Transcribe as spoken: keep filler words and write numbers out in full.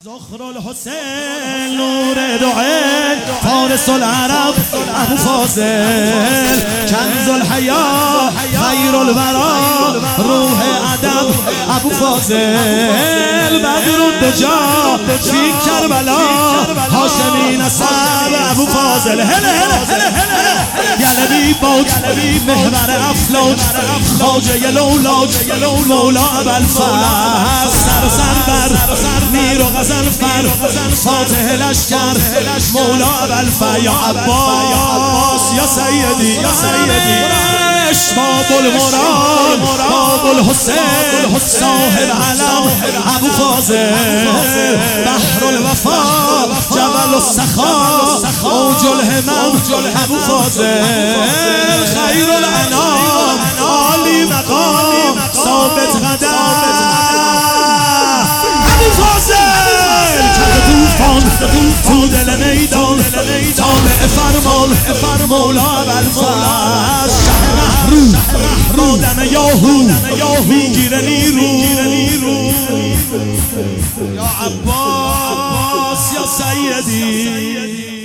زخر الحسین نور دعای فارس العرب ابو فاضل کنز الحیا خیر الورا روح ادب ابو فاضل بدر الدجا فی کربلا هاشمی نسب ابو فاضل هله هله هله یلوی باج محور افلاج خواجه لولاج مولا ابوالفضل سر سر بر میر و غزل فر فاتح لشکر مولا ابوالفضل یا عباس یا سیدی یا سیدی باب المراد باب الحسین صاحب علم ابو فاضل بحر الوفا جبل السخا اوج الهمم ابو فاضل خیر الانام عالی مقام ثابت قدم ابو فاضل کرد توفان تو دل میدان تابع فرمان مولا ابوالفضل شه محروم رادم یاهو میگیره نیرو یا عباس یا سیدی